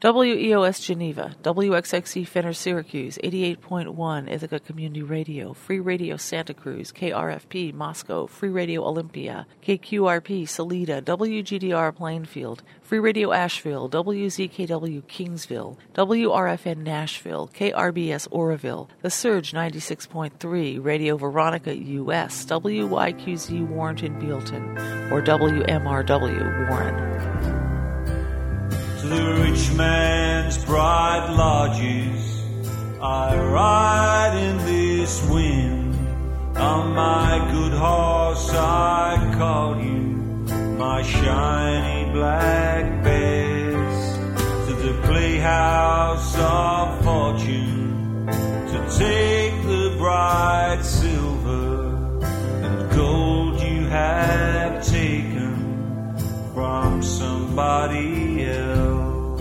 WEOS Geneva, WXXE Fenner Syracuse, 88.1 Ithaca Community Radio, Free Radio Santa Cruz, KRFP Moscow, Free Radio Olympia, KQRP Salida, WGDR Plainfield, Free Radio Asheville, WZKW Kingsville, WRFN Nashville, KRBS Oroville, The Surge 96.3, Radio Veronica US, WYQZ Warrenton Bealton, or WMRW Warren. To the rich man's bright lodges, I ride in this wind. On my good horse I call you, my shiny black bess. To the playhouse of fortune, to take the bright silver and gold you have taken from somebody else.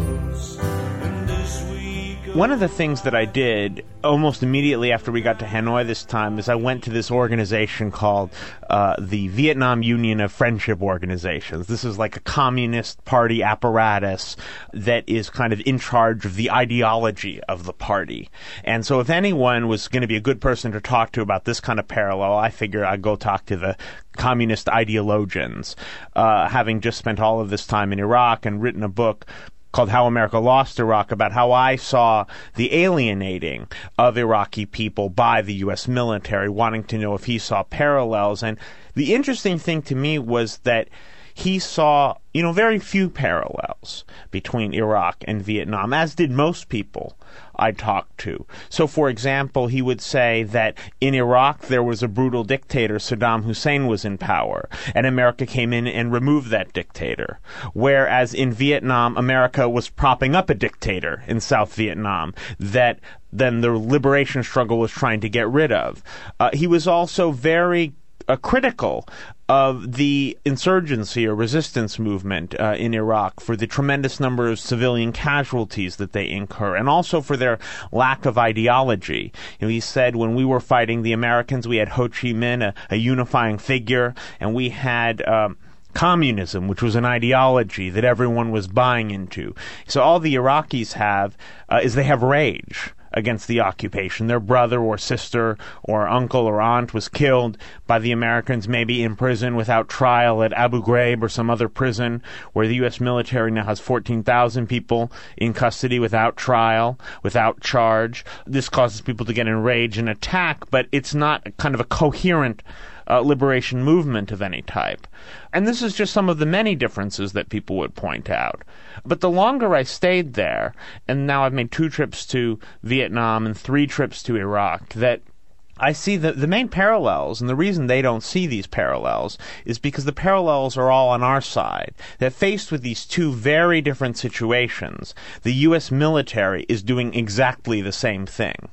One of the things that I did almost immediately after we got to Hanoi this time is I went to this organization called the Vietnam Union of Friendship Organizations. This is like a communist party apparatus that is kind of in charge of the ideology of the party. And so if anyone was going to be a good person to talk to about this kind of parallel, I figure I'd go talk to the communist ideologians, having just spent all of this time in Iraq and written a book called How America Lost Iraq, about how I saw the alienating of Iraqi people by the U.S. military, wanting to know if he saw parallels. And the interesting thing to me was that he saw, very few parallels between Iraq and Vietnam, as did most people I talked to. So, for example, he would say that in Iraq there was a brutal dictator, Saddam Hussein was in power, and America came in and removed that dictator. Whereas in Vietnam, America was propping up a dictator in South Vietnam that then the liberation struggle was trying to get rid of. He was also very critical of the insurgency or resistance movement in Iraq for the tremendous number of civilian casualties that they incur, and also for their lack of ideology. He said when we were fighting the Americans, we had Ho Chi Minh, a unifying figure, and we had communism, which was an ideology that everyone was buying into. So all the Iraqis have is they have rage against the occupation. Their brother or sister or uncle or aunt was killed by the Americans, maybe in prison without trial at Abu Ghraib or some other prison, where the U.S. military now has 14,000 people in custody without trial, without charge. This causes people to get enraged and attack, but it's not kind of a coherent liberation movement of any type. And this is just some of the many differences that people would point out. But the longer I stayed there, and now I've made 2 trips to Vietnam and 3 trips to Iraq, that I see the main parallels, and the reason they don't see these parallels is because the parallels are all on our side. That faced with these 2 very different situations, the U.S. military is doing exactly the same thing.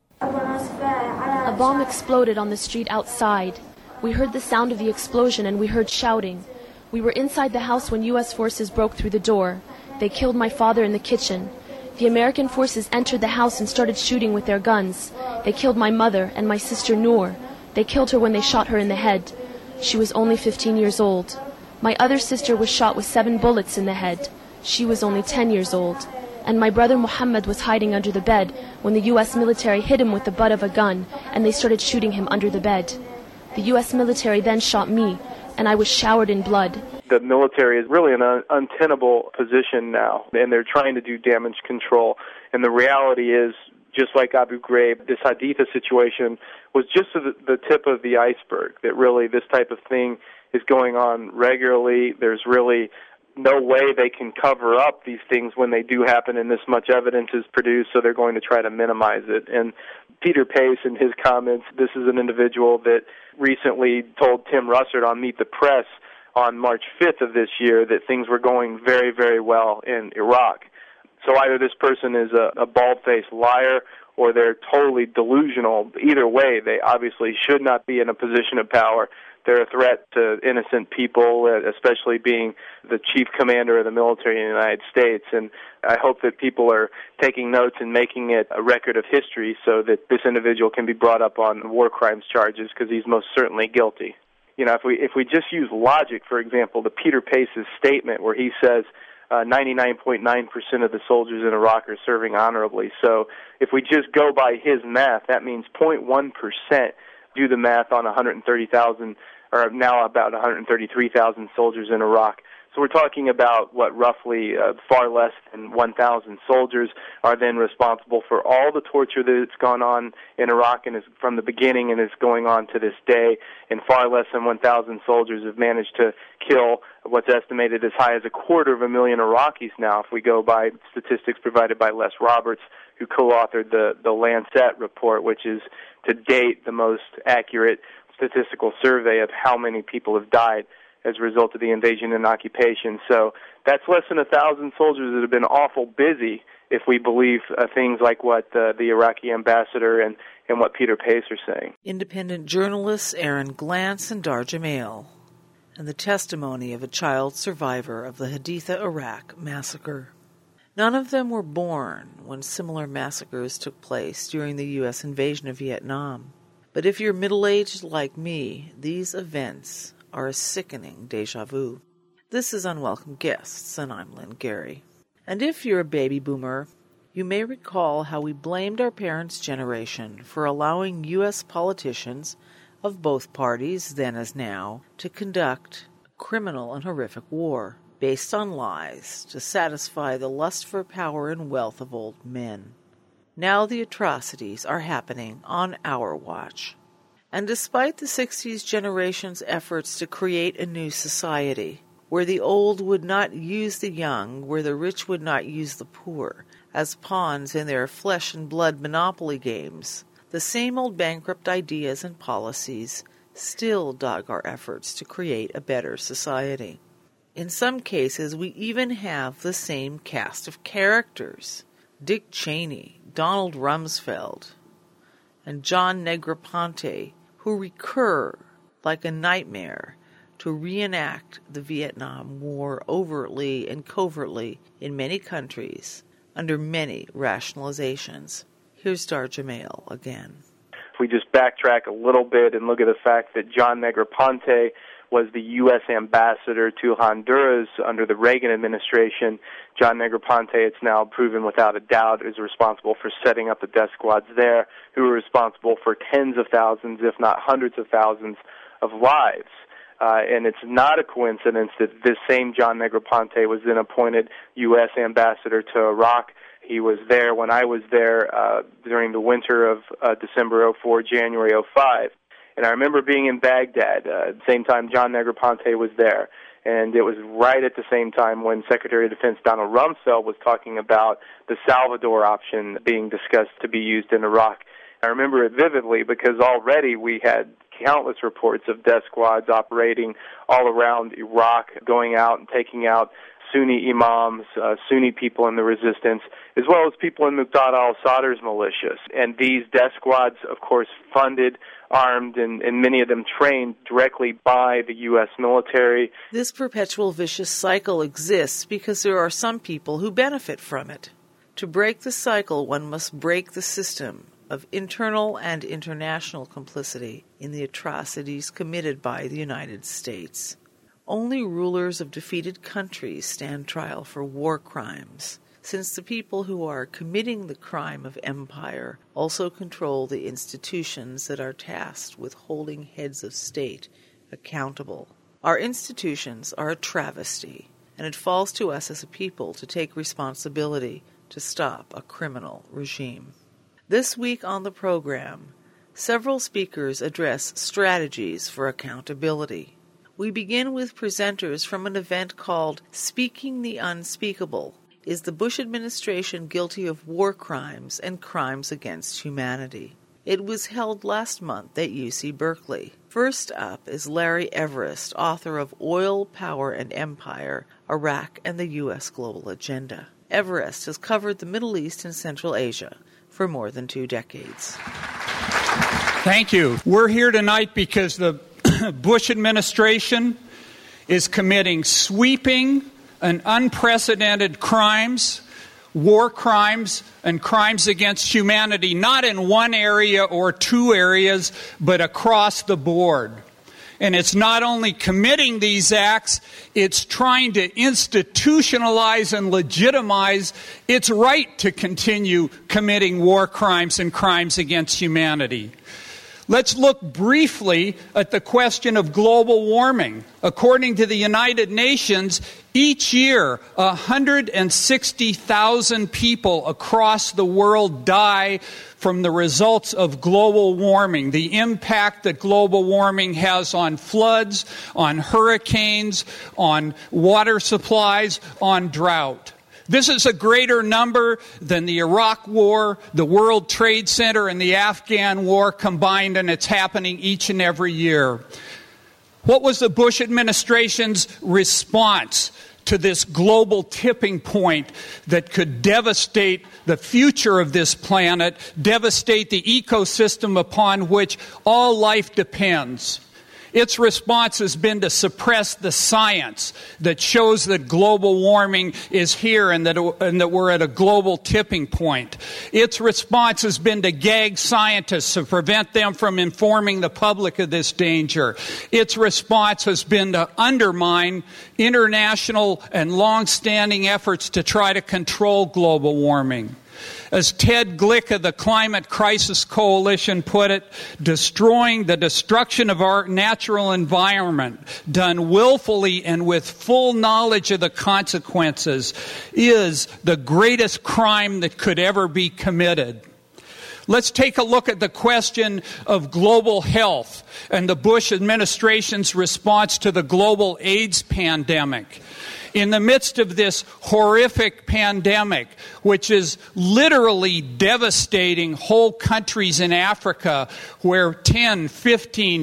A bomb exploded on the street outside. We heard the sound of the explosion and we heard shouting. We were inside the house when U.S. forces broke through the door. They killed my father in the kitchen. The American forces entered the house and started shooting with their guns. They killed my mother and my sister Noor. They killed her when they shot her in the head. She was only 15 years old. My other sister was shot with 7 bullets in the head. She was only 10 years old. And my brother Muhammad was hiding under the bed when the U.S. military hit him with the butt of a gun and they started shooting him under the bed. The U.S. military then shot me, and I was showered in blood. The military is really in an untenable position now, and they're trying to do damage control. And the reality is, just like Abu Ghraib, this Haditha situation was just the tip of the iceberg, that really this type of thing is going on regularly. There's really no way they can cover up these things when they do happen and this much evidence is produced, so they're going to try to minimize it. And Peter Pace, in his comments, this is an individual that recently told Tim Russert on Meet the Press on March 5th of this year that things were going very, very well in Iraq. So either this person is a bald-faced liar or they're totally delusional. Either way, they obviously should not be in a position of power. They're a threat to innocent people, especially being the chief commander of the military in the United States. And I hope that people are taking notes and making it a record of history so that this individual can be brought up on war crimes charges, because he's most certainly guilty. If we just use logic, for example, the Peter Pace's statement where he says, 99.9% of the soldiers in Iraq are serving honorably. So if we just go by his math, that means 0.1%. Do the math on 130,000, or now about 133,000 soldiers in Iraq. So we're talking about, roughly far less than 1,000 soldiers are then responsible for all the torture that's gone on in Iraq and is from the beginning and is going on to this day. And far less than 1,000 soldiers have managed to kill what's estimated as high as 250,000 Iraqis now, if we go by statistics provided by Les Roberts, who co-authored the Lancet report, which is to date the most accurate statistical survey of how many people have died as a result of the invasion and occupation. So that's less than 1,000 soldiers that have been awful busy, if we believe things like what the Iraqi ambassador and what Peter Pace are saying. Independent journalists Aaron Glantz and Dar Jamail, and the testimony of a child survivor of the Haditha, Iraq massacre. None of them were born when similar massacres took place during the U.S. invasion of Vietnam. But if you're middle-aged like me, these events are a sickening déjà vu. This is Unwelcome Guests, and I'm Lynn Gary. And if you're a baby boomer, you may recall how we blamed our parents' generation for allowing U.S. politicians of both parties, then as now, to conduct a criminal and horrific war based on lies to satisfy the lust for power and wealth of old men. Now the atrocities are happening on our watch. And despite the 60s generation's efforts to create a new society, where the old would not use the young, where the rich would not use the poor, as pawns in their flesh and blood monopoly games, the same old bankrupt ideas and policies still dog our efforts to create a better society. In some cases, we even have the same cast of characters: Dick Cheney, Donald Rumsfeld, and John Negroponte, who recur like a nightmare to reenact the Vietnam War overtly and covertly in many countries under many rationalizations. Here's Dar Jamail again. If we just backtrack a little bit and look at the fact that John Negroponte was the U.S. ambassador to Honduras under the Reagan administration. John Negroponte, it's now proven without a doubt, is responsible for setting up the death squads there, who were responsible for tens of thousands, if not hundreds of thousands, of lives. And it's not a coincidence that this same John Negroponte was then appointed U.S. ambassador to Iraq. He was there when I was there during the winter of December 04, January 05. And I remember being in Baghdad at the same time John Negroponte was there. And it was right at the same time when Secretary of Defense Donald Rumsfeld was talking about the Salvador option being discussed to be used in Iraq. I remember it vividly because already we had countless reports of death squads operating all around Iraq, going out and taking out Sunni imams, Sunni people in the resistance, as well as people in Muqtada al-Sadr's militias. And these death squads, of course, funded, armed, and many of them trained directly by the U.S. military. This perpetual vicious cycle exists because there are some people who benefit from it. To break the cycle, one must break the system of internal and international complicity in the atrocities committed by the United States. Only rulers of defeated countries stand trial for war crimes, since the people who are committing the crime of empire also control the institutions that are tasked with holding heads of state accountable. Our institutions are a travesty, and it falls to us as a people to take responsibility to stop a criminal regime. This week on the program, several speakers address strategies for accountability. We begin with presenters from an event called Speaking the Unspeakable. Is the Bush administration guilty of war crimes and crimes against humanity? It was held last month at UC Berkeley. First up is Larry Everest, author of Oil, Power, and Empire, Iraq and the U.S. Global Agenda. Everest has covered the Middle East and Central Asia for more than 2 decades. Thank you. We're here tonight because the Bush administration is committing sweeping and unprecedented crimes, war crimes, and crimes against humanity, not in one area or 2 areas, but across the board. And it's not only committing these acts, it's trying to institutionalize and legitimize its right to continue committing war crimes and crimes against humanity. Let's look briefly at the question of global warming. According to the United Nations, each year 160,000 people across the world die from the results of global warming, the impact that global warming has on floods, on hurricanes, on water supplies, on drought. This is a greater number than the Iraq War, the World Trade Center, and the Afghan War combined, and it's happening each and every year. What was the Bush administration's response to this global tipping point that could devastate the future of this planet, devastate the ecosystem upon which all life depends? Its response has been to suppress the science that shows that global warming is here and that we're at a global tipping point. Its response has been to gag scientists to prevent them from informing the public of this danger. Its response has been to undermine international and long-standing efforts to try to control global warming. As Ted Glick of the Climate Crisis Coalition put it, the destruction of our natural environment, done willfully and with full knowledge of the consequences, is the greatest crime that could ever be committed. Let's take a look at the question of global health and the Bush administration's response to the global AIDS pandemic. In the midst of this horrific pandemic, which is literally devastating whole countries in Africa where 10, 15,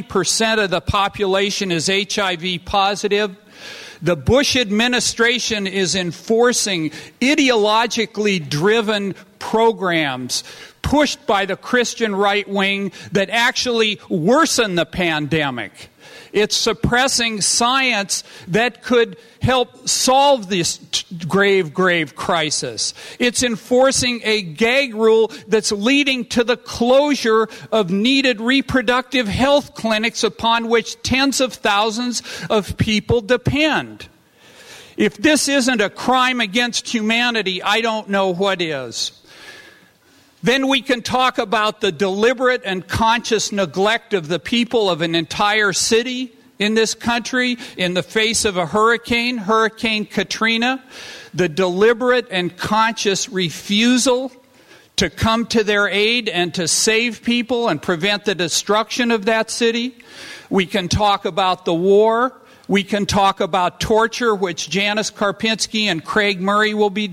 20% of the population is HIV positive, the Bush administration is enforcing ideologically driven programs pushed by the Christian right wing that actually worsen the pandemic. It's suppressing science that could help solve this grave crisis. It's enforcing a gag rule that's leading to the closure of needed reproductive health clinics upon which tens of thousands of people depend. If this isn't a crime against humanity, I don't know what is. Then we can talk about the deliberate and conscious neglect of the people of an entire city in this country in the face of a hurricane, Hurricane Katrina, the deliberate and conscious refusal to come to their aid and to save people and prevent the destruction of that city. We can talk about the war. We can talk about torture, which Janice Karpinski and Craig Murray will be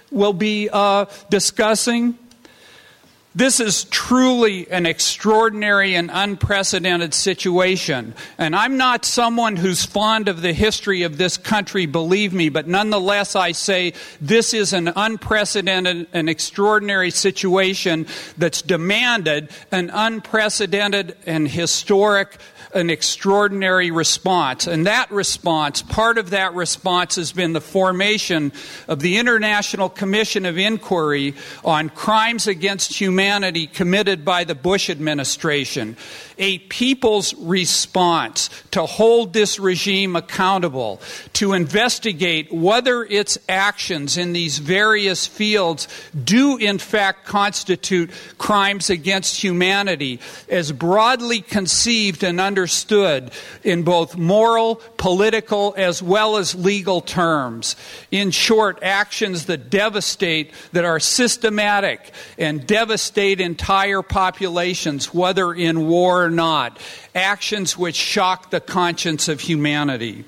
discussing. This is truly an extraordinary and unprecedented situation. And I'm not someone who's fond of the history of this country, believe me, but nonetheless I say this is an unprecedented and extraordinary situation that's demanded an unprecedented and historic an extraordinary response. And that response, part of that response has been the formation of the International Commission of Inquiry on Crimes Against Humanity committed by the Bush administration. A people's response to hold this regime accountable, to investigate whether its actions in these various fields do in fact constitute crimes against humanity, as broadly conceived and understood in both moral, political, as well as legal terms. In short, actions that devastate, that are systematic and devastate entire populations, whether in war or not. Actions which shock the conscience of humanity.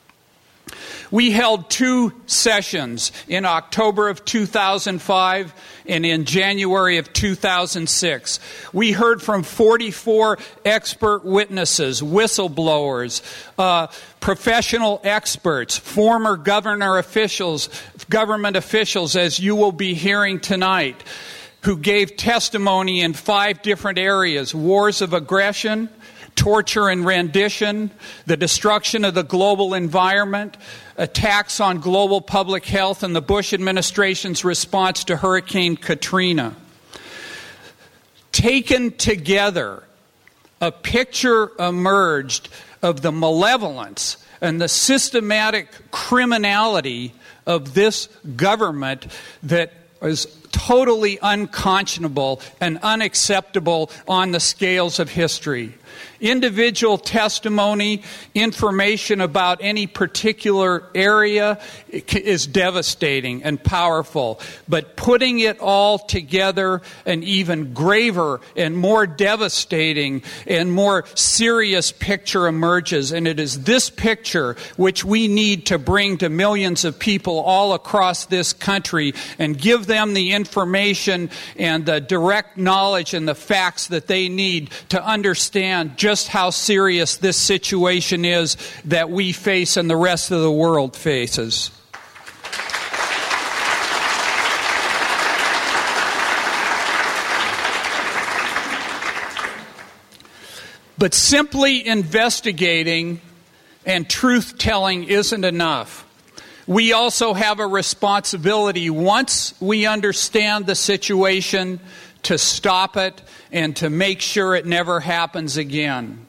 We held 2 sessions in October of 2005 and in January of 2006. We heard from 44 expert witnesses, whistleblowers, professional experts, former government officials, as you will be hearing tonight, who gave testimony in 5 different areas: wars of aggression, torture and rendition, the destruction of the global environment, attacks on global public health, and the Bush administration's response to Hurricane Katrina. Taken together, a picture emerged of the malevolence and the systematic criminality of this government that is totally unconscionable and unacceptable on the scales of history. Individual testimony, information about any particular area is devastating and powerful. But putting it all together, an even graver and more devastating and more serious picture emerges. And it is this picture which we need to bring to millions of people all across this country and give them the information and the direct knowledge and the facts that they need to understand just how serious this situation is that we face and the rest of the world faces. But simply investigating and truth-telling isn't enough. We also have a responsibility, once we understand the situation, to stop it and to make sure it never happens again.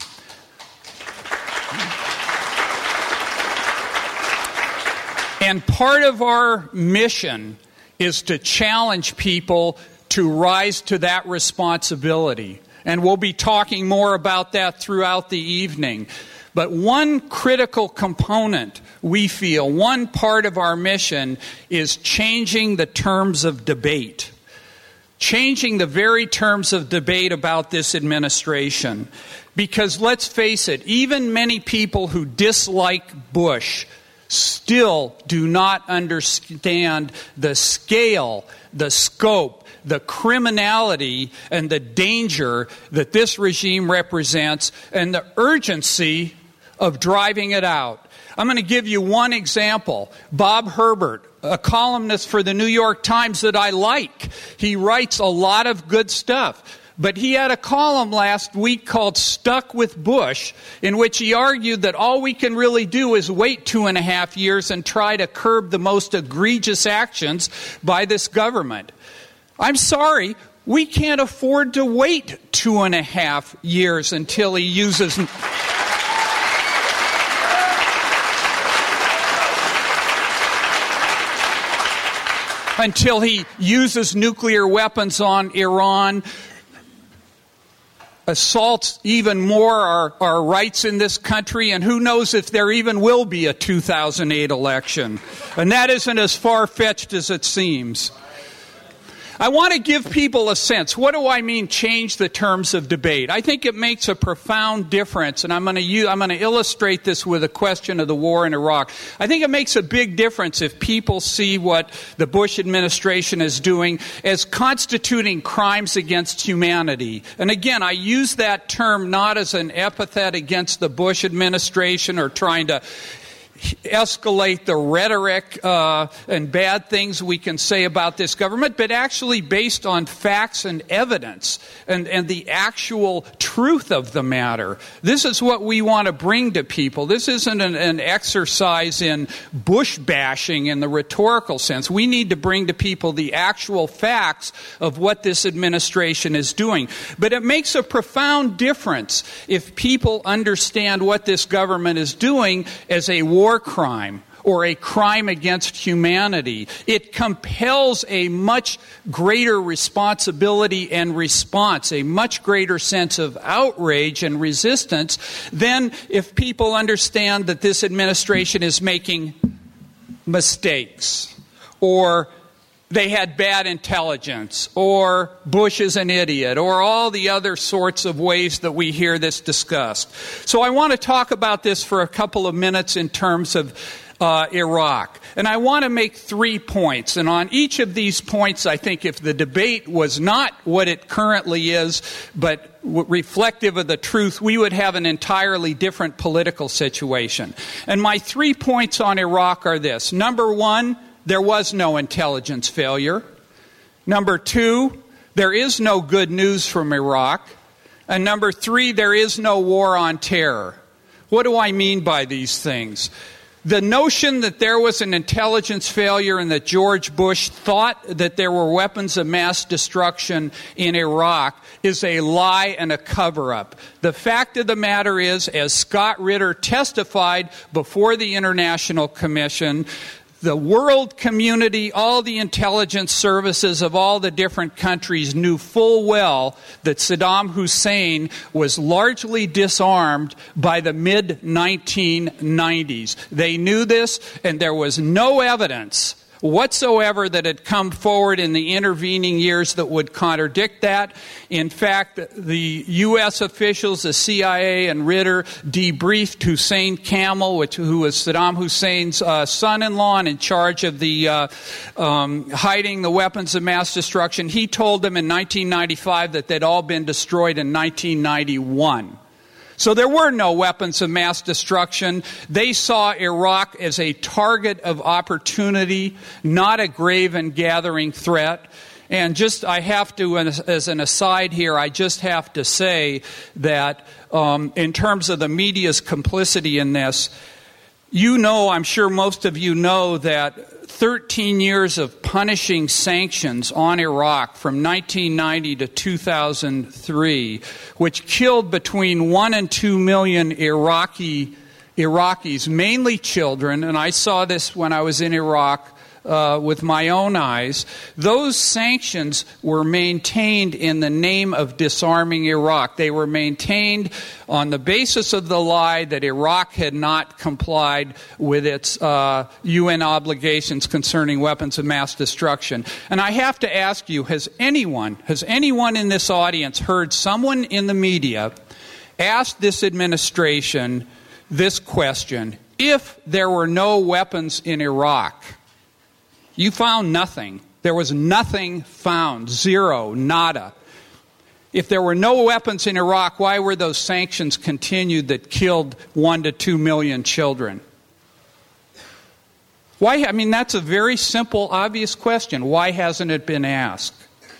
And part of our mission is to challenge people to rise to that responsibility. And we'll be talking more about that throughout the evening. But one critical component, we feel, one part of our mission is changing the terms of debate. Changing the very terms of debate about this administration. Because let's face it, even many people who dislike Bush still do not understand the scale, the scope, the criminality, and the danger that this regime represents, and the urgency of driving it out. I'm going to give you one example. Bob Herbert, a columnist for the New York Times that I like. He writes a lot of good stuff. But he had a column last week called Stuck with Bush, in which he argued that all we can really do is wait 2.5 years and try to curb the most egregious actions by this government. I'm sorry, we can't afford to wait 2.5 years until he uses... until he uses nuclear weapons on Iran, assaults even more our rights in this country, and who knows if there even will be a 2008 election. And that isn't as far-fetched as it seems. I want to give people a sense. What do I mean change the terms of debate? I think it makes a profound difference, and I'm going to illustrate this with a question of the war in Iraq. I think it makes a big difference if people see what the Bush administration is doing as constituting crimes against humanity. And again, I use that term not as an epithet against the Bush administration or trying to escalate the rhetoric and bad things we can say about this government, but actually based on facts and evidence and the actual truth of the matter. This is what we want to bring to people. This isn't an exercise in Bush bashing in the rhetorical sense. We need to bring to people the actual facts of what this administration is doing. But it makes a profound difference if people understand what this government is doing as a war crime or a crime against humanity. It compels a much greater responsibility and response, a much greater sense of outrage and resistance than if people understand that this administration is making mistakes, or they had bad intelligence, or Bush is an idiot, or all the other sorts of ways that we hear this discussed. So I want to talk about this for a couple of minutes in terms of Iraq. And I want to make 3 points. And on each of these points, I think if the debate was not what it currently is, but reflective of the truth, we would have an entirely different political situation. And my 3 points on Iraq are this. Number 1, there was no intelligence failure. Number 2, there is no good news from Iraq. And number 3, there is no war on terror. What do I mean by these things? The notion that there was an intelligence failure and that George Bush thought that there were weapons of mass destruction in Iraq is a lie and a cover-up. The fact of the matter is, as Scott Ritter testified before the International Commission, the world community, all the intelligence services of all the different countries knew full well that Saddam Hussein was largely disarmed by the mid-1990s. They knew this, and there was no evidence whatsoever that had come forward in the intervening years that would contradict that. In fact, the U.S. officials, the CIA and Ritter, debriefed Hussein Kamel, who was Saddam Hussein's son-in-law and in charge of the hiding the weapons of mass destruction. He told them in 1995 that they'd all been destroyed in 1991. So there were no weapons of mass destruction. They saw Iraq as a target of opportunity, not a grave and gathering threat. And I have to, as an aside here, I just have to say that in terms of the media's complicity in this, I'm sure most of you know that 13 years of punishing sanctions on Iraq from 1990 to 2003, which killed between 1 and 2 million Iraqis, mainly children, and I saw this when I was in Iraq with my own eyes. Those sanctions were maintained in the name of disarming Iraq. They were maintained on the basis of the lie that Iraq had not complied with its UN obligations concerning weapons of mass destruction. And I have to ask you, has anyone in this audience heard someone in the media ask this administration this question: if there were no weapons in Iraq, you found nothing. There was nothing found. Zero. Nada. If there were no weapons in Iraq, why were those sanctions continued that killed 1 to 2 million children? Why? I mean, that's a very simple, obvious question. Why hasn't it been asked?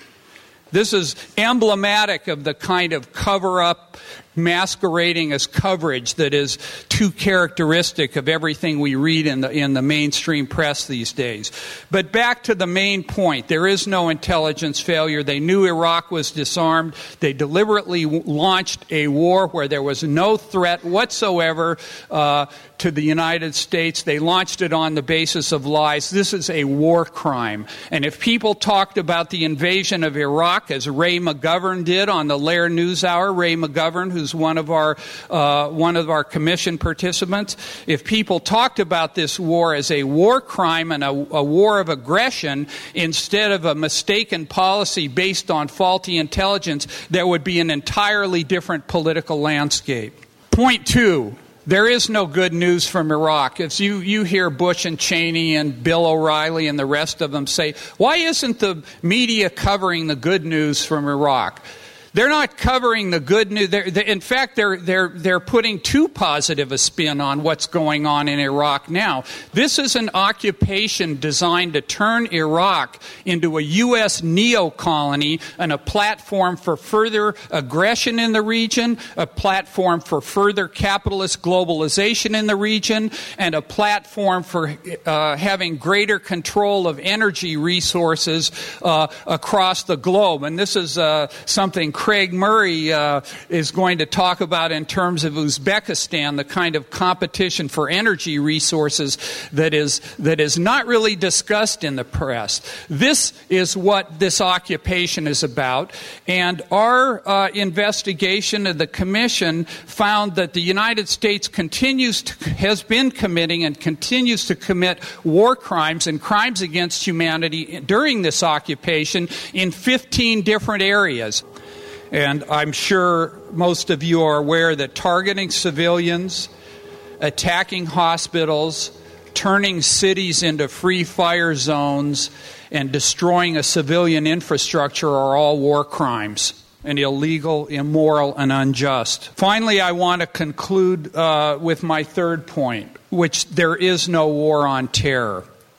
This is emblematic of the kind of cover-up, masquerading as coverage that is too characteristic of everything we read in the mainstream press these days. But back to the main point, there is no intelligence failure. They knew Iraq was disarmed. They deliberately launched a war where there was no threat whatsoever to the United States. They launched it on the basis of lies. This is a war crime. And if people talked about the invasion of Iraq, as Ray McGovern did on the Lair NewsHour, Ray McGovern, who's one of our commission participants, if people talked about this war as a war crime and a war of aggression instead of a mistaken policy based on faulty intelligence, there would be an entirely different political landscape. Point 2. There is no good news from Iraq. As you hear Bush and Cheney and Bill O'Reilly and the rest of them say, why isn't the media covering the good news from Iraq? They're not covering the good news. In fact, they're putting too positive a spin on what's going on in Iraq now. This is an occupation designed to turn Iraq into a U.S. neo-colony and a platform for further aggression in the region, a platform for further capitalist globalization in the region, and a platform for having greater control of energy resources across the globe. And this is something Craig Murray is going to talk about in terms of Uzbekistan, the kind of competition for energy resources that is not really discussed in the press. This is what this occupation is about. And our investigation of the Commission found that the United States has been committing and continues to commit war crimes and crimes against humanity during this occupation in 15 different areas. And I'm sure most of you are aware that targeting civilians, attacking hospitals, turning cities into free fire zones, and destroying a civilian infrastructure are all war crimes, and illegal, immoral, and unjust. Finally, I want to conclude with my third point, which there is no war on terror.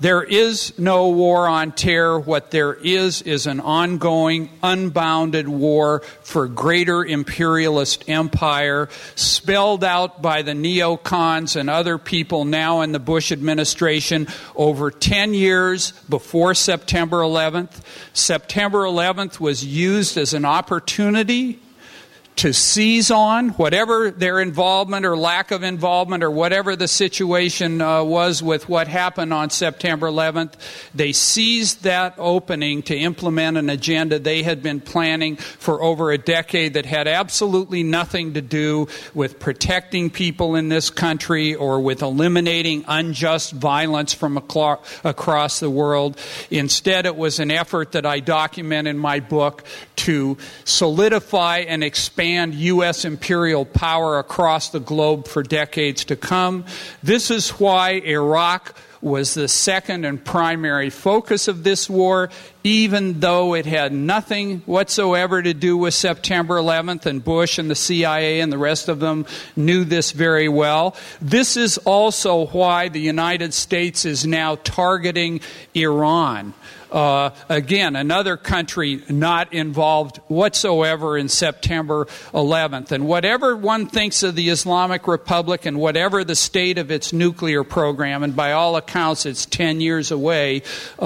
There is no war on terror. What there is an ongoing, unbounded war for greater imperialist empire, spelled out by the neocons and other people now in the Bush administration over 10 years before September 11th. September 11th was used as an opportunity to seize on whatever their involvement or lack of involvement or whatever the situation was with what happened on September 11th. They seized that opening to implement an agenda they had been planning for over a decade that had absolutely nothing to do with protecting people in this country or with eliminating unjust violence from across the world. Instead, it was an effort that I document in my book to solidify and expand U.S. imperial power across the globe for decades to come. This is why Iraq was the second and primary focus of this war, even though it had nothing whatsoever to do with September 11th, and Bush and the CIA and the rest of them knew this very well. This is also why the United States is now targeting Iran. Again, another country not involved whatsoever in September 11th. And whatever one thinks of the Islamic Republic and whatever the state of its nuclear program, and by all accounts it's 10 years away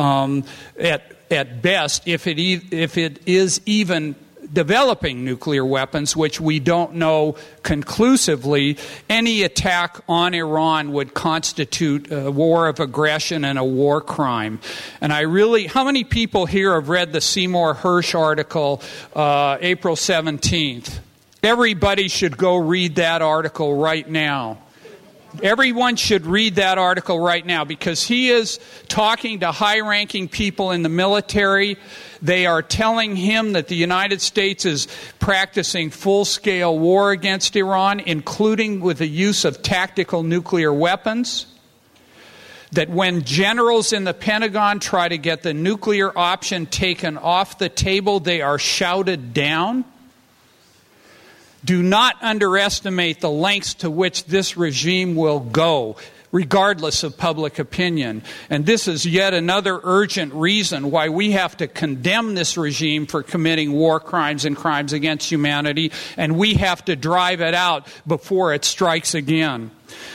at best, if it is even developing nuclear weapons, which we don't know conclusively, any attack on Iran would constitute a war of aggression and a war crime. And how many people here have read the Seymour Hersh article, April 17th? Everybody should go read that article right now. Everyone should read that article right now, because he is talking to high-ranking people in the military. They are telling him that the United States is practicing full-scale war against Iran, including with the use of tactical nuclear weapons. That when generals in the Pentagon try to get the nuclear option taken off the table, they are shouted down. Do not underestimate the lengths to which this regime will go, regardless of public opinion. And this is yet another urgent reason why we have to condemn this regime for committing war crimes and crimes against humanity, and we have to drive it out before it strikes again.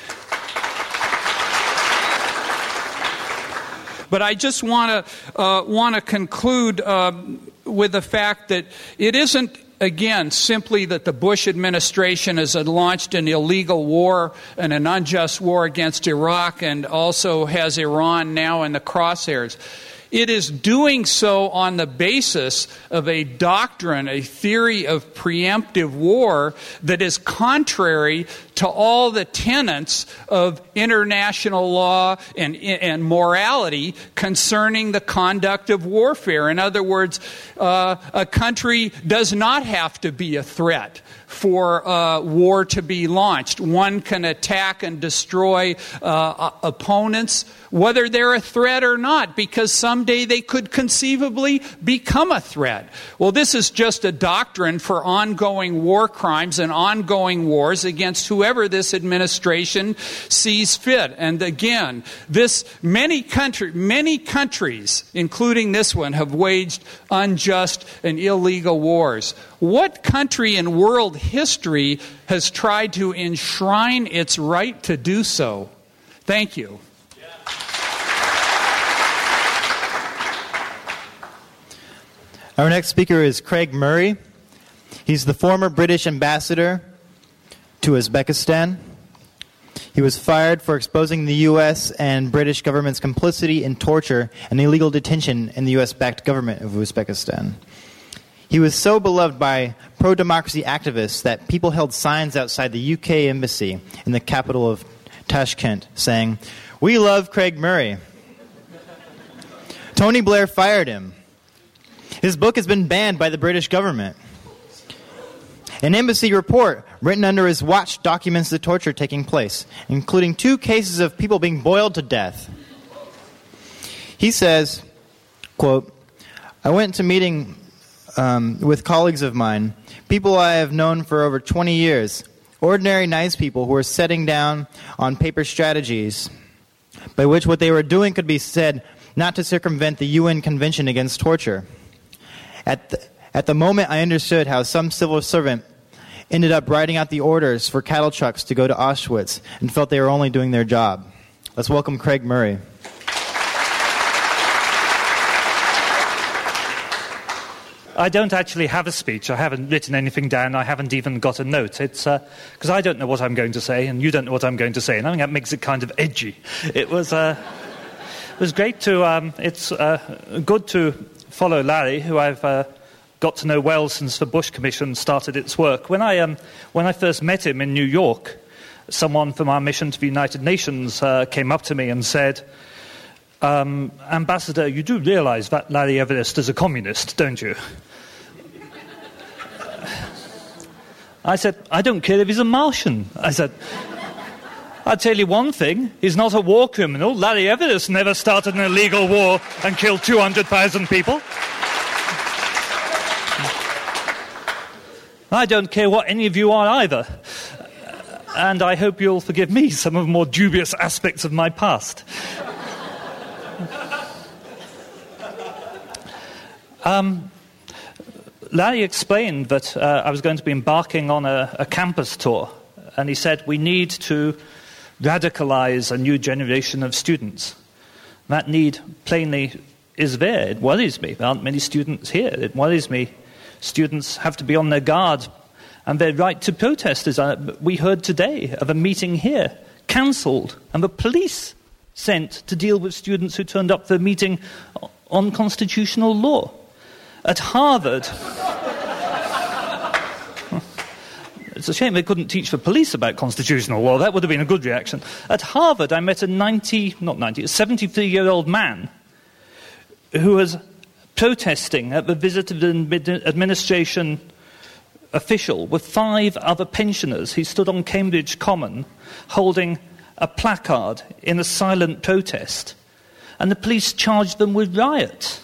But I just want to conclude with the fact that it isn't, again, simply that the Bush administration has launched an illegal war and an unjust war against Iraq and also has Iran now in the crosshairs. It is doing so on the basis of a doctrine, a theory of preemptive war that is contrary to all the tenets of international law and morality concerning the conduct of warfare. In other words, a country does not have to be a threat for war to be launched. One can attack and destroy opponents, whether they're a threat or not, because someday they could conceivably become a threat. Well, this is just a doctrine for ongoing war crimes and ongoing wars against whoever this administration sees fit. And again, many countries, including this one, have waged unjust and illegal wars. What country in world history has tried to enshrine its right to do so? Thank you. Our next speaker is Craig Murray. He's the former British ambassador to Uzbekistan. He was fired for exposing the U.S. and British government's complicity in torture and illegal detention in the U.S.-backed government of Uzbekistan. He was so beloved by pro-democracy activists that people held signs outside the UK embassy in the capital of Tashkent saying, "We love Craig Murray." Tony Blair fired him. His book has been banned by the British government. An embassy report written under his watch documents the torture taking place, including 2 cases of people being boiled to death. He says, quote, "I went to meeting with colleagues of mine, people I have known for over 20 years, ordinary nice people who are setting down on paper strategies by which what they were doing could be said not to circumvent the UN Convention Against Torture. At the moment, I understood how some civil servant ended up writing out the orders for cattle trucks to go to Auschwitz and felt they were only doing their job. Let's welcome Craig Murray. I don't actually have a speech. I haven't written anything down. I haven't even got a note. It's because I don't know what I'm going to say, and you don't know what I'm going to say, and I think that makes it kind of edgy. It was great to. It's good to follow Larry, who I've got to know well since the Bush Commission started its work. When I first met him in New York, someone from our mission to the United Nations came up to me and said, Ambassador, you do realize that Larry Everest is a communist, don't you? I said, I don't care if he's a Martian. I said, I'll tell you one thing, he's not a war criminal. Larry Everest never started an illegal war and killed 200,000 people. I don't care what any of you are either. And I hope you'll forgive me some of the more dubious aspects of my past. Larry explained that I was going to be embarking on a campus tour, and he said, we need to radicalize a new generation of students. That need plainly is there. It worries me. There aren't many students here. It worries me. Students have to be on their guard, and their right to protest, as we heard today, of a meeting here, cancelled, and the police sent to deal with students who turned up for a meeting on constitutional law. At Harvard, it's a shame they couldn't teach the police about constitutional law. That would have been a good reaction. At Harvard, I met a 73-year-old man who was protesting at the visit of an administration official with 5 other pensioners. He stood on Cambridge Common holding a placard in a silent protest, and the police charged them with riot.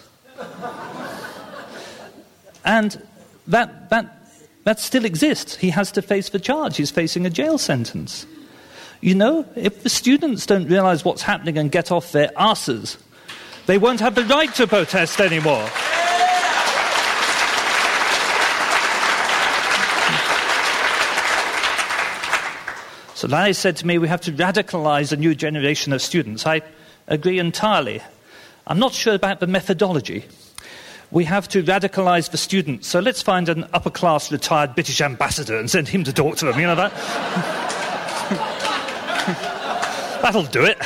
And that still exists. He has to face the charge. He's facing a jail sentence. You know, if the students don't realize what's happening and get off their arses, they won't have the right to protest anymore. So Larry said to me, we have to radicalize a new generation of students. I agree entirely. I'm not sure about the methodology. We have to radicalize the students. So let's find an upper-class retired British ambassador and send him to talk to them. You know that? That'll do it.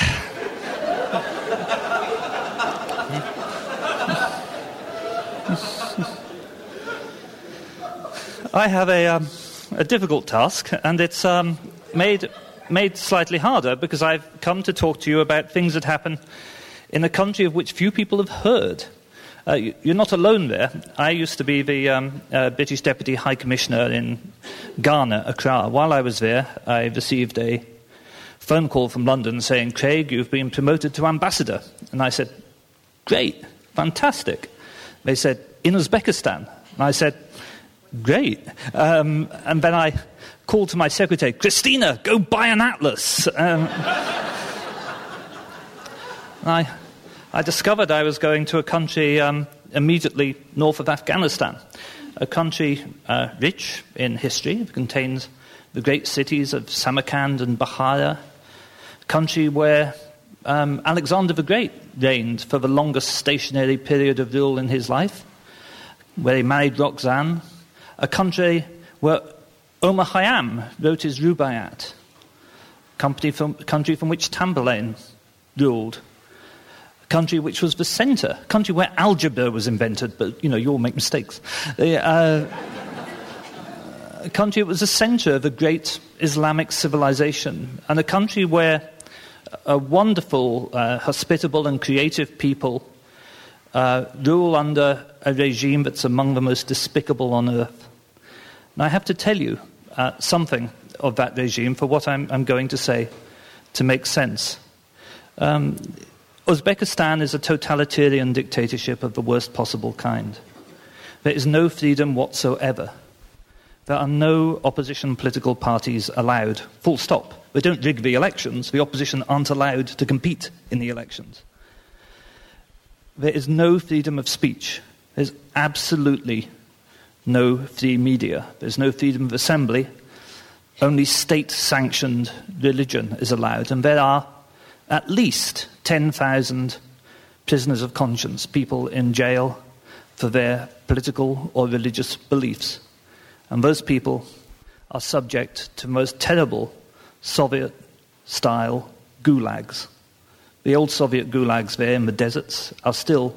I have a difficult task, and it's made slightly harder because I've come to talk to you about things that happen in a country of which few people have heard. You're not alone there. I used to be the British Deputy High Commissioner in Ghana, Accra. While I was there, I received a phone call from London saying, Craig, you've been promoted to ambassador. And I said, great, fantastic. They said, in Uzbekistan. And I said, great. And then I called to my secretary, Christina, go buy an atlas. I discovered I was going to a country immediately north of Afghanistan, a country rich in history. It contains the great cities of Samarkand and Bukhara, a country where Alexander the Great reigned for the longest stationary period of rule in his life, where he married Roxanne, a country where Omar Khayyam wrote his Rubaiyat, country from which Tamburlaine ruled, a country which was the centre, a country where algebra was invented, but, you know, you all make mistakes. A country that was the centre of a great Islamic civilization, and a country where a wonderful, hospitable and creative people rule under a regime that's among the most despicable on earth. And I have to tell you something of that regime for what I'm going to say to make sense. Uzbekistan is a totalitarian dictatorship of the worst possible kind. There is no freedom whatsoever. There are no opposition political parties allowed, full stop. They don't rig the elections. The opposition aren't allowed to compete in the elections. There is no freedom of speech. There's absolutely no free media. There's no freedom of assembly. Only state-sanctioned religion is allowed. And there are at least 10,000 prisoners of conscience, people in jail for their political or religious beliefs. And those people are subject to most terrible Soviet-style gulags. The old Soviet gulags there in the deserts are still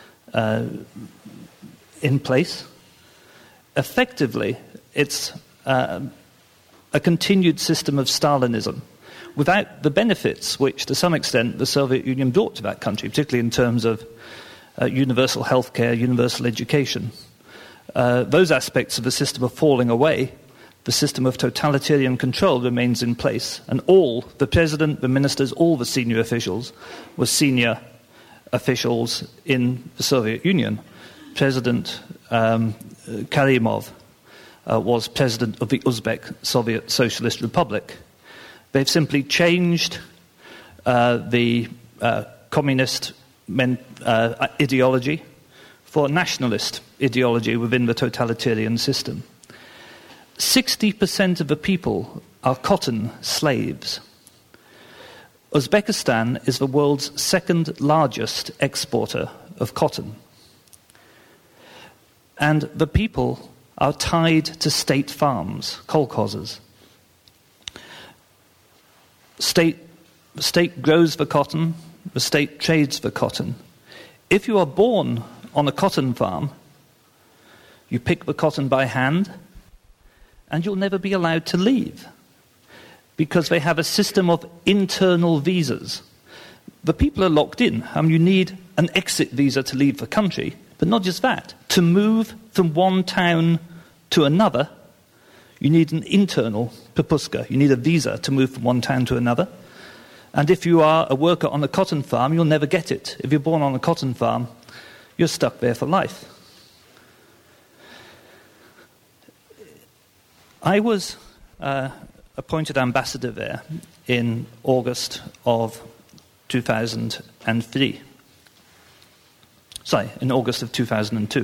in place. Effectively, it's a continued system of Stalinism without the benefits which, to some extent, the Soviet Union brought to that country, particularly in terms of universal healthcare, universal education. Those aspects of the system are falling away. The system of totalitarian control remains in place, and all, the president, the ministers, all the senior officials were senior officials in the Soviet Union. President Karimov was president of the Uzbek Soviet Socialist Republic. They've simply changed the communist ideology for nationalist ideology within the totalitarian system. 60% of the people are cotton slaves. Uzbekistan is the world's second largest exporter of cotton. And the people are tied to state farms, kolkhozes. The state grows the cotton, the state trades the cotton. If you are born on a cotton farm, you pick the cotton by hand, and you'll never be allowed to leave, because they have a system of internal visas. The people are locked in. You need an exit visa to leave the country, but not just that. To move from one town to another, you need an internal propuska. You need a visa to move from one town to another. And if you are a worker on a cotton farm, you'll never get it. If you're born on a cotton farm, you're stuck there for life. I was appointed ambassador there in August of 2003. In August of 2002.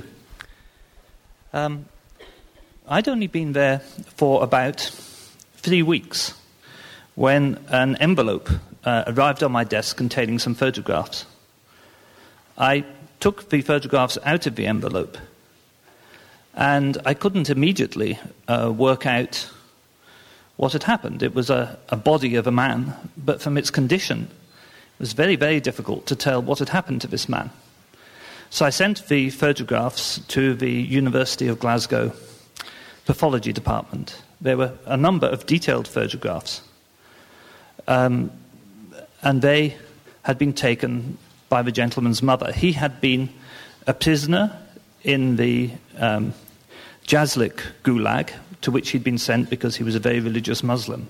I'd only been there for about 3 weeks when an envelope arrived on my desk containing some photographs. I took the photographs out of the envelope, and I couldn't immediately work out what had happened. It was a body of a man, but from its condition, it was very, very difficult to tell what had happened to this man. So I sent the photographs to the University of Glasgow pathology department. There were a number of detailed photographs, and they had been taken by the gentleman's mother. He had been a prisoner in the Jazlik Gulag, to which he'd been sent because he was a very religious Muslim.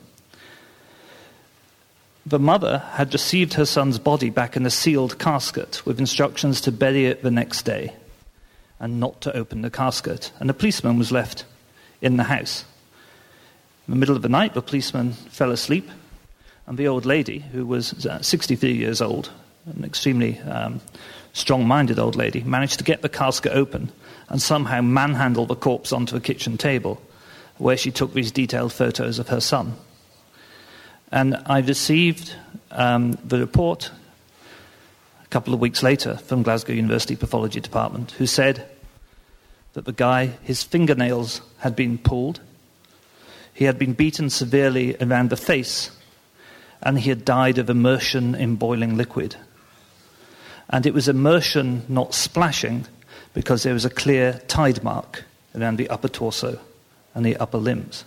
The mother had received her son's body back in a sealed casket with instructions to bury it the next day and not to open the casket. And a policeman was left in the house. In the middle of the night, the policeman fell asleep, and the old lady, who was 63 years old, an extremely strong-minded old lady, managed to get the casket open and somehow manhandle the corpse onto a kitchen table where she took these detailed photos of her son. And I received the report a couple of weeks later from Glasgow University Pathology Department, who said that the guy, his fingernails had been pulled, he had been beaten severely around the face, and he had died of immersion in boiling liquid. And it was immersion, not splashing, because there was a clear tide mark around the upper torso and the upper limbs.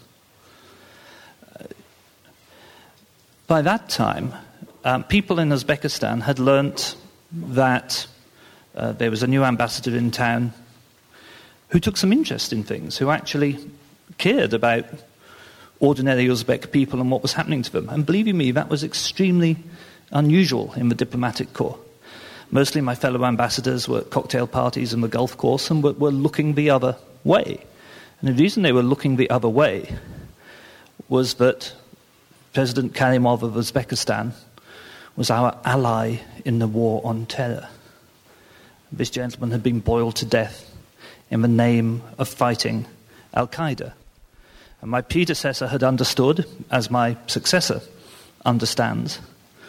By that time, people in Uzbekistan had learnt that there was a new ambassador in town who took some interest in things, who actually cared about ordinary Uzbek people and what was happening to them. And believe you me, that was extremely unusual in the diplomatic corps. Mostly my fellow ambassadors were at cocktail parties in the golf course and were looking the other way. And the reason they were looking the other way was that President Karimov of Uzbekistan was our ally in the war on terror. This gentleman had been boiled to death in the name of fighting Al-Qaeda. And my predecessor had understood, as my successor understands,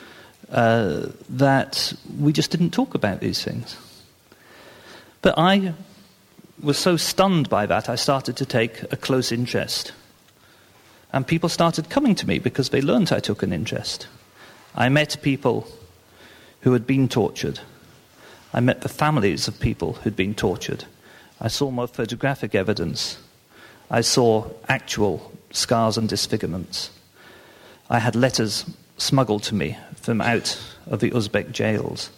that we just didn't talk about these things. But I was so stunned by that, I started to take a close interest. And people started coming to me because they learned I took an interest. I met people who had been tortured. I met the families of people who'd been tortured. I saw more photographic evidence. I saw actual scars and disfigurements. I had letters smuggled to me from out of the Uzbek jails.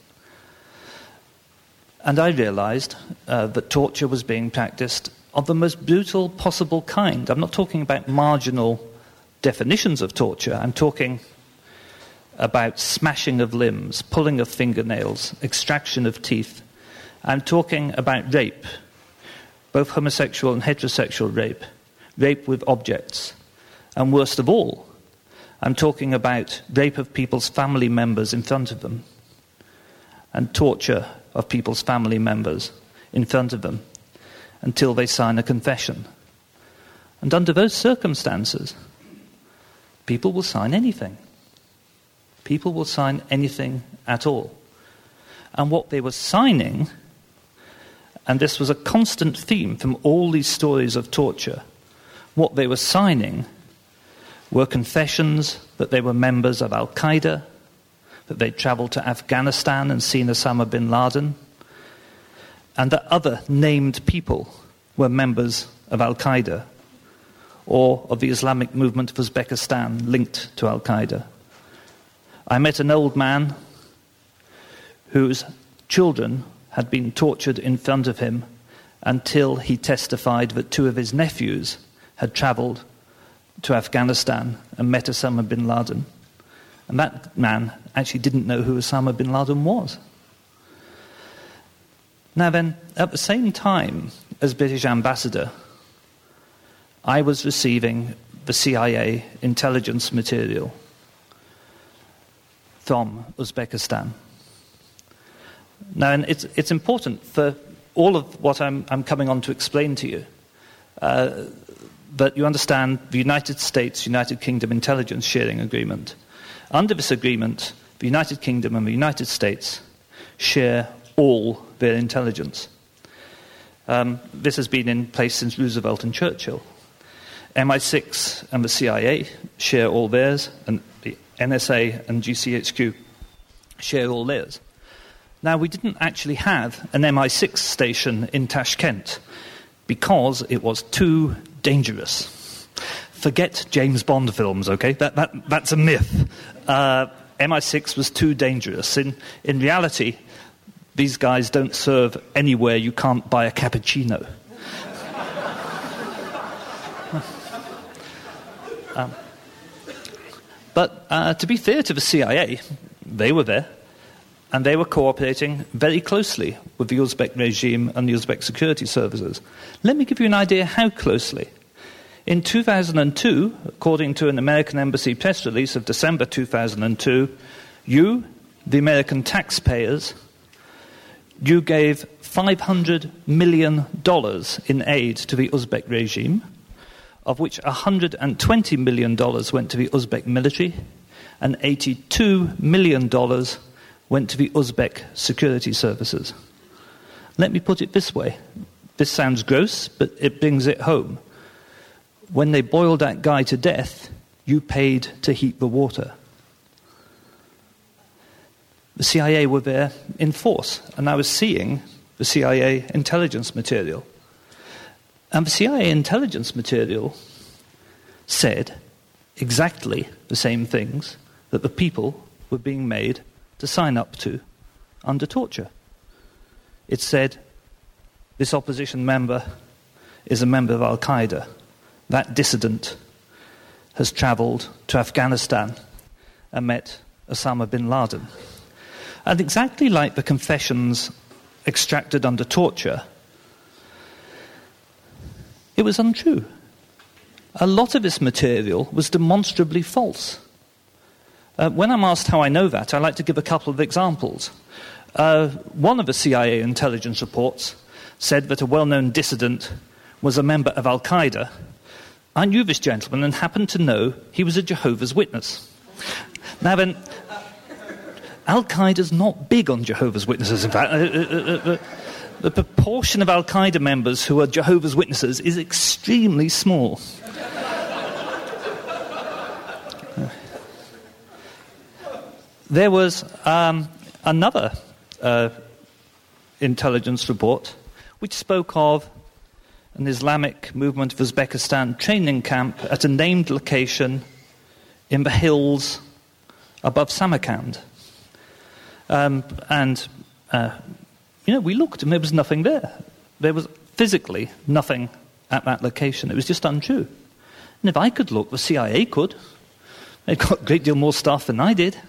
And I realized that torture was being practiced of the most brutal possible kind. I'm not talking about marginal definitions of torture. I'm talking about smashing of limbs, pulling of fingernails, extraction of teeth. I'm talking about rape, both homosexual and heterosexual rape, rape with objects. And worst of all, I'm talking about rape of people's family members in front of them, and torture of people's family members in front of them until they sign a confession. And under those circumstances, people will sign anything. People will sign anything at all. And what they were signing, and this was a constant theme from all these stories of torture, what they were signing were confessions that they were members of Al-Qaeda, that they'd traveled to Afghanistan and seen Osama bin Laden, and that other named people were members of Al-Qaeda or of the Islamic movement of Uzbekistan linked to Al-Qaeda. I met an old man whose children had been tortured in front of him until he testified that two of his nephews had traveled to Afghanistan and met Osama bin Laden. And that man actually didn't know who Osama bin Laden was. Now then, at the same time as British ambassador, I was receiving the CIA intelligence material from Uzbekistan. Now, and it's important for all of what I'm coming on to explain to you, that you understand the United States, United Kingdom intelligence sharing agreement. Under this agreement, the United Kingdom and the United States share all their intelligence. This has been in place since Roosevelt and Churchill. MI6 and the CIA share all theirs, and the NSA and GCHQ share all theirs. Now, we didn't actually have an MI6 station in Tashkent because it was too dangerous. Forget James Bond films, okay? That's a myth. MI6 was too dangerous. In reality, these guys don't serve anywhere you can't buy a cappuccino. But to be fair to the CIA, they were there, and they were cooperating very closely with the Uzbek regime and the Uzbek security services. Let me give you an idea how closely. In 2002, according to an American embassy press release of December 2002, you, the American taxpayers, you gave $500 million in aid to the Uzbek regime, of which $120 million went to the Uzbek military, and $82 million went to the Uzbek security services. Let me put it this way. This sounds gross, but it brings it home. When they boiled that guy to death, you paid to heat the water. The CIA were there in force, and I was seeing the CIA intelligence material. And the CIA intelligence material said exactly the same things that the people were being made to sign up to under torture. It said, this opposition member is a member of Al-Qaeda. That dissident has traveled to Afghanistan and met Osama bin Laden. And exactly like the confessions extracted under torture, It was untrue. A lot of this material was demonstrably false. When I'm asked how I know that, I like to give a couple of examples. One of the CIA intelligence reports said that a well-known dissident was a member of Al-Qaeda. I knew this gentleman and happened to know he was a Jehovah's Witness. Now then, Al-Qaeda's not big on Jehovah's Witnesses, in fact. The proportion of Al-Qaeda members who are Jehovah's Witnesses is extremely small. There was another intelligence report which spoke of an Islamic movement of Uzbekistan training camp at a named location in the hills above Samarkand. We looked and there was nothing there. There was physically nothing at that location. It was just untrue. And if I could look, the CIA could. They'd got a great deal more stuff than I did.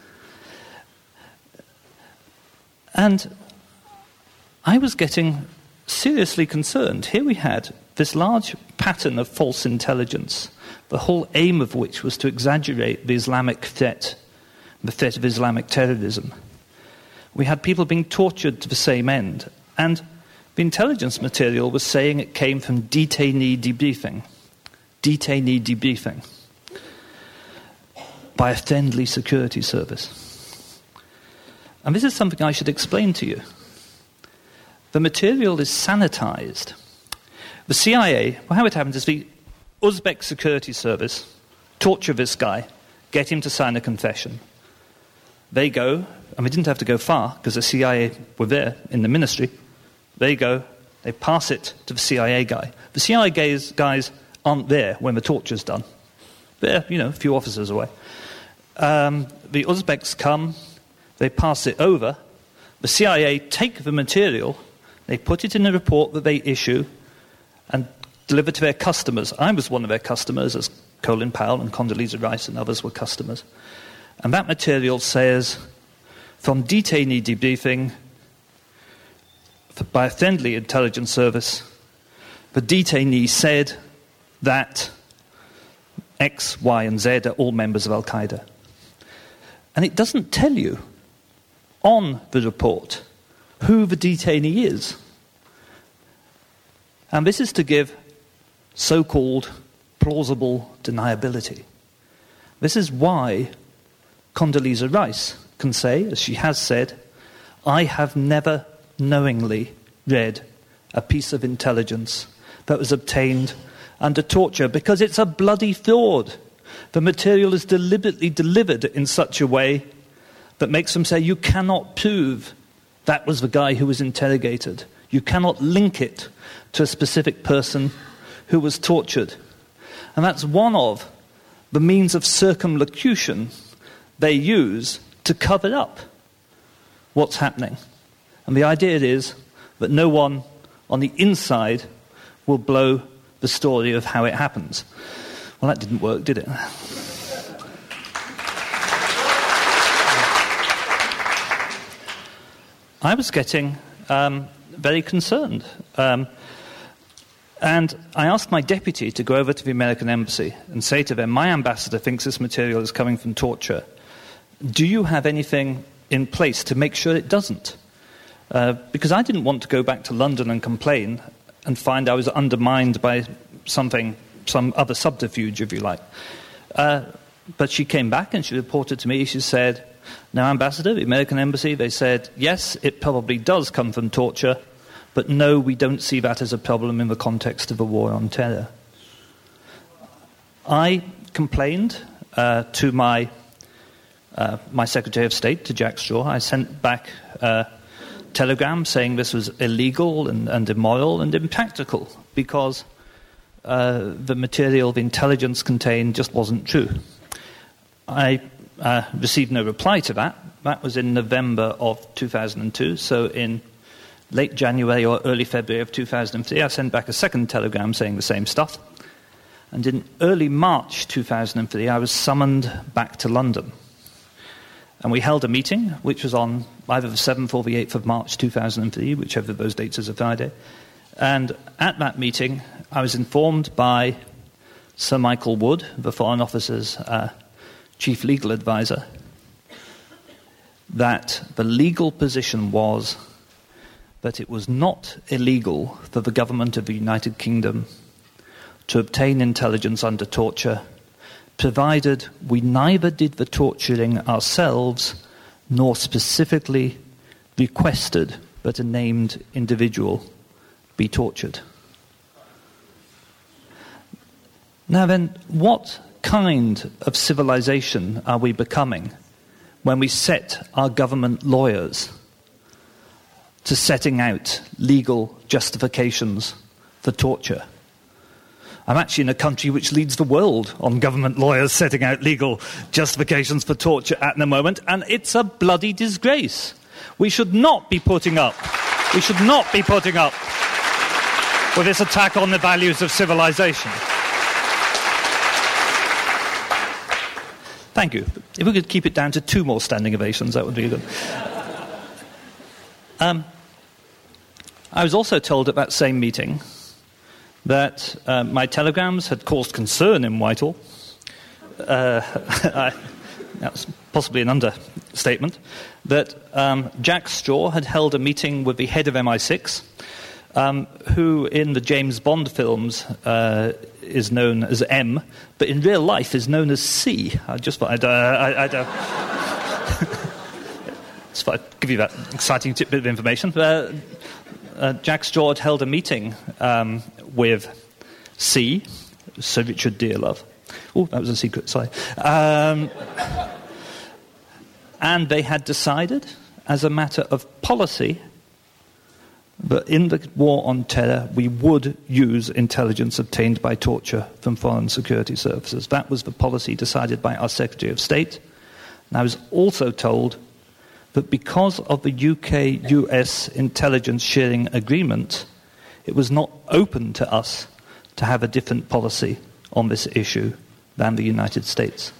And I was getting seriously concerned. Here we had this large pattern of false intelligence, the whole aim of which was to exaggerate the Islamic threat, the threat of Islamic terrorism. We had people being tortured to the same end. And the intelligence material was saying it came from detainee debriefing. Detainee debriefing. By a friendly security service. And this is something I should explain to you. The material is sanitized. The CIA, well, how it happens is the Uzbek security service torture this guy, get him to sign a confession. They go, and we didn't have to go far because the CIA were there in the ministry. They go, they pass it to the CIA guy. The CIA guys aren't there when the torture's done. They're, a few officers away. The Uzbeks come, they pass it over. The CIA take the material, they put it in a report that they issue and deliver to their customers. I was one of their customers, as Colin Powell and Condoleezza Rice and others were customers. And that material says, from detainee debriefing by a friendly intelligence service, the detainee said that X, Y, and Z are all members of Al-Qaeda. And it doesn't tell you on the report who the detainee is. And this is to give so-called plausible deniability. This is why Condoleezza Rice can say, as she has said, I have never knowingly read a piece of intelligence that was obtained under torture, because it's a bloody fraud. The material is deliberately delivered in such a way that makes them say, you cannot prove that was the guy who was interrogated. You cannot link it to a specific person who was tortured. And that's one of the means of circumlocution they use to cover up what's happening. And the idea is that no one on the inside will blow the story of how it happens. Well, that didn't work, did it? I was getting very concerned. And I asked my deputy to go over to the American embassy and say to them, my ambassador thinks this material is coming from torture. Do you have anything in place to make sure it doesn't? Because I didn't want to go back to London and complain and find I was undermined by some other subterfuge, if you like. But she came back and she reported to me, she said, no, Ambassador, the American embassy, they said, yes, it probably does come from torture, but no, we don't see that as a problem in the context of a war on terror. I complained to my Secretary of State, to Jack Straw. I sent back a telegram saying this was illegal and immoral and impractical because the material the intelligence contained just wasn't true. I received no reply to that. That was in November of 2002, so in late January or early February of 2003, I sent back a second telegram saying the same stuff. And in early March 2003, I was summoned back to London. And we held a meeting, which was on either the 7th or the 8th of March 2003, whichever of those dates is a Friday. And at that meeting, I was informed by Sir Michael Wood, the Foreign Office's chief legal advisor, that the legal position was that it was not illegal for the government of the United Kingdom to obtain intelligence under torture, provided we neither did the torturing ourselves nor specifically requested that a named individual be tortured. Now then, what kind of civilization are we becoming when we set our government lawyers to setting out legal justifications for torture? I'm actually in a country which leads the world on government lawyers setting out legal justifications for torture at the moment, and it's a bloody disgrace. We should not be putting up with this attack on the values of civilization. Thank you. If we could keep it down to 2 more standing ovations, that would be good. I was also told at that same meeting that my telegrams had caused concern in Whitehall. That's possibly an understatement. That Jack Straw had held a meeting with the head of MI6, who in the James Bond films is known as M, but in real life is known as C. I just thought I'd give you that exciting bit of information. Jack Straw had held a meeting with C, Sir Richard Dearlove. Oh, that was a secret, sorry. And they had decided, as a matter of policy, that in the war on terror, we would use intelligence obtained by torture from foreign security services. That was the policy decided by our Secretary of State. And I was also told that because of the UK-US intelligence sharing agreement, it was not open to us to have a different policy on this issue than the United States.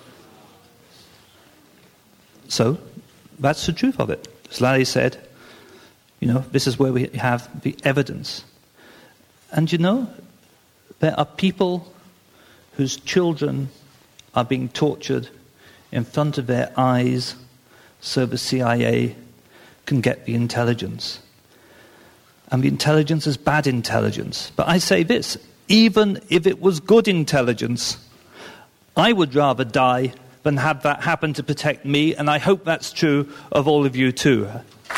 So, that's the truth of it. As Larry said, this is where we have the evidence. And there are people whose children are being tortured in front of their eyes so the CIA can get the intelligence. And the intelligence is bad intelligence. But I say this, even if it was good intelligence, I would rather die than have that happen to protect me, and I hope that's true of all of you too.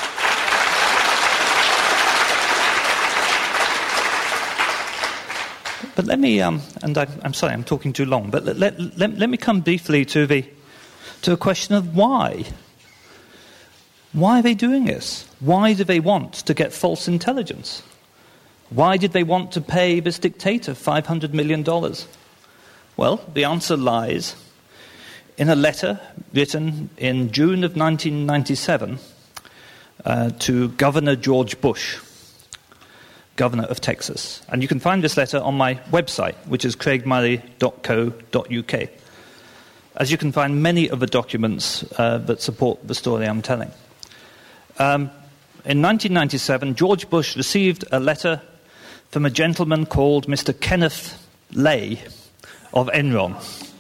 But let me, and I'm sorry, I'm talking too long, but let me come briefly to a question of why. Why are they doing this? Why do they want to get false intelligence? Why did they want to pay this dictator $500 million? Well, the answer lies in a letter written in June of 1997 to Governor George Bush, Governor of Texas. And you can find this letter on my website, which is craigmurray.co.uk. As you can find many of the documents that support the story I'm telling. In 1997, George Bush received a letter from a gentleman called Mr. Kenneth Lay of Enron.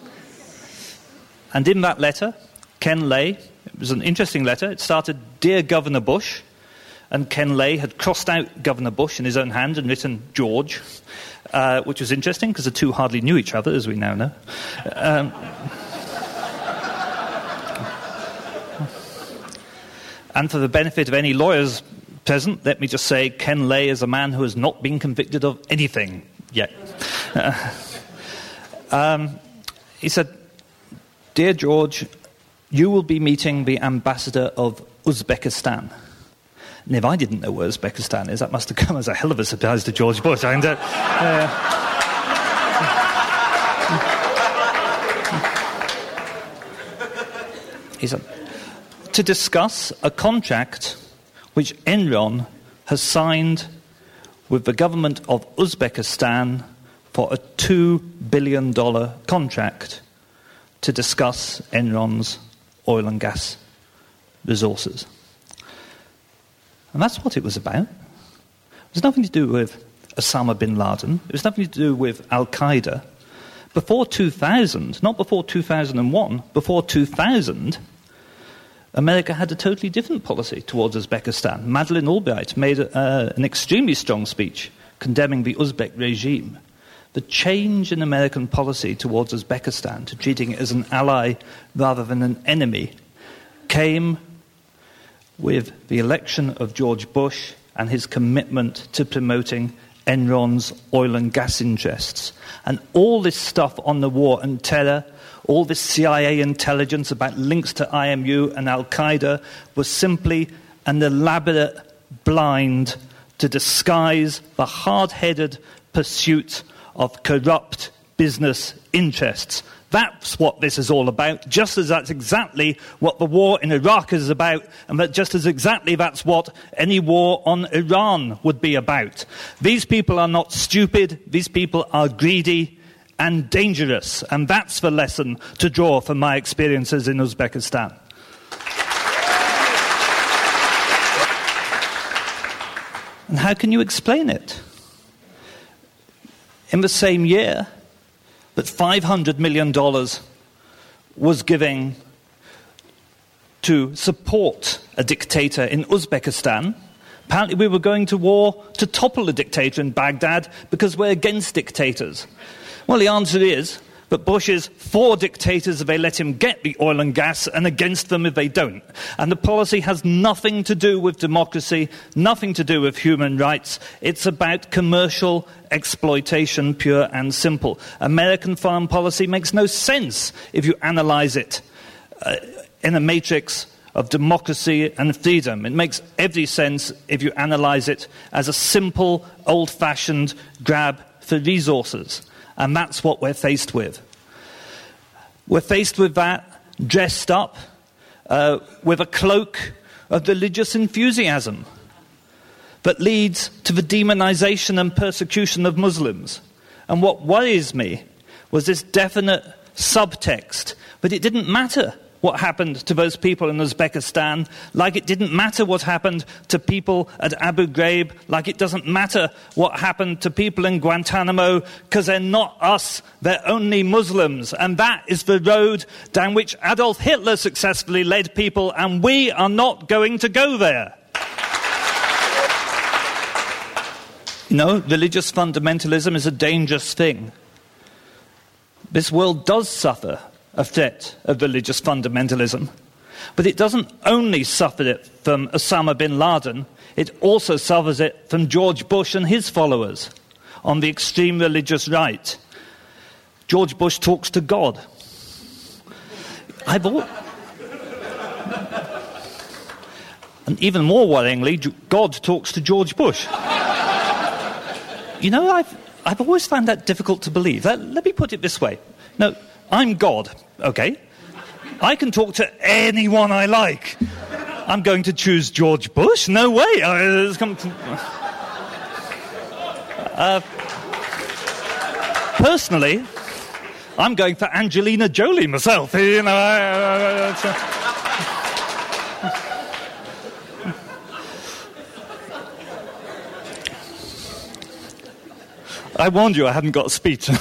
And in that letter, Ken Lay, it was an interesting letter, it started, "Dear Governor Bush," and Ken Lay had crossed out Governor Bush in his own hand and written George, which was interesting because the two hardly knew each other, as we now know. And for the benefit of any lawyers present, let me just say Ken Lay is a man who has not been convicted of anything yet. He said, "Dear George, you will be meeting the ambassador of Uzbekistan." And if I didn't know where Uzbekistan is, that must have come as a hell of a surprise to George Bush. He said, "To discuss a contract which Enron has signed with the government of Uzbekistan for a $2 billion contract to discuss Enron's oil and gas resources." And that's what it was about. It was nothing to do with Osama bin Laden. It was nothing to do with Al-Qaeda. Before 2000, not before 2001, before 2000, America had a totally different policy towards Uzbekistan. Madeleine Albright made an extremely strong speech condemning the Uzbek regime. The change in American policy towards Uzbekistan, to treating it as an ally rather than an enemy, came with the election of George Bush and his commitment to promoting Enron's oil and gas interests. And all this stuff on the war and terror, all this CIA intelligence about links to IMU and Al-Qaeda was simply an elaborate blind to disguise the hard-headed pursuit of corrupt business interests. That's what this is all about, just as that's exactly what the war in Iraq is about, and that just as exactly that's what any war on Iran would be about. These people are not stupid, these people are greedy and dangerous, and that's the lesson to draw from my experiences in Uzbekistan. And how can you explain it? In the same year that $500 million was given to support a dictator in Uzbekistan, apparently we were going to war to topple a dictator in Baghdad because we're against dictators. Well, the answer is that Bush is for dictators if they let him get the oil and gas, and against them if they don't. And the policy has nothing to do with democracy, nothing to do with human rights. It's about commercial exploitation, pure and simple. American foreign policy makes no sense if you analyze it in a matrix of democracy and freedom. It makes every sense if you analyze it as a simple, old-fashioned grab for resources. And that's what we're faced with. We're faced with that, dressed up with a cloak of religious enthusiasm that leads to the demonization and persecution of Muslims. And what worries me was this definite subtext that it didn't matter what happened to those people in Uzbekistan, like it didn't matter what happened to people at Abu Ghraib, like it doesn't matter what happened to people in Guantanamo, because they're not us, they're only Muslims. And that is the road down which Adolf Hitler successfully led people, and we are not going to go there. You know, religious fundamentalism is a dangerous thing. This world does suffer a threat of religious fundamentalism. But it doesn't only suffer it from Osama bin Laden, it also suffers it from George Bush and his followers on the extreme religious right. George Bush talks to God. And even more worryingly, God talks to George Bush. You know, I've always found that difficult to believe. Let me put it this way. No, I'm God, okay? I can talk to anyone I like. I'm going to choose George Bush? No way. Personally, I'm going for Angelina Jolie myself. You know, I warned you I hadn't got a speech.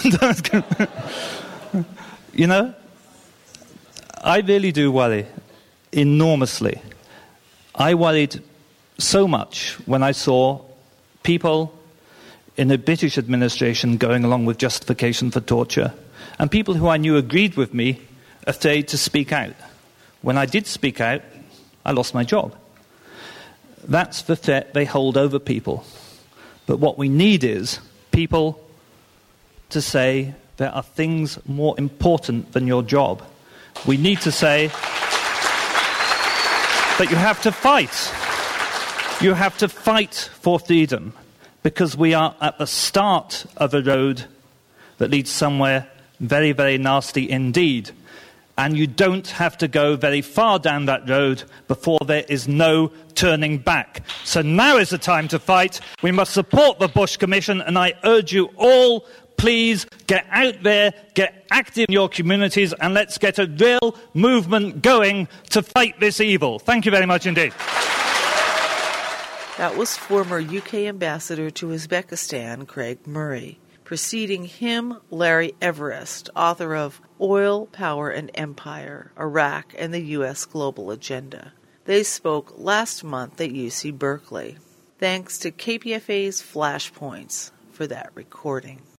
You know, I really do worry enormously. I worried so much when I saw people in the British administration going along with justification for torture, and people who I knew agreed with me afraid to speak out. When I did speak out, I lost my job. That's the threat they hold over people. But what we need is people to say there are things more important than your job. We need to say that you have to fight. You have to fight for freedom, because we are at the start of a road that leads somewhere very, very nasty indeed. And you don't have to go very far down that road before there is no turning back. So now is the time to fight. We must support the Bush Commission, and I urge you all, please get out there, get active in your communities, and let's get a real movement going to fight this evil. Thank you very much indeed. That was former UK Ambassador to Uzbekistan, Craig Murray. Preceding him, Larry Everest, author of Oil, Power, and Empire, Iraq, and the U.S. Global Agenda. They spoke last month at UC Berkeley. Thanks to KPFA's Flashpoints for that recording.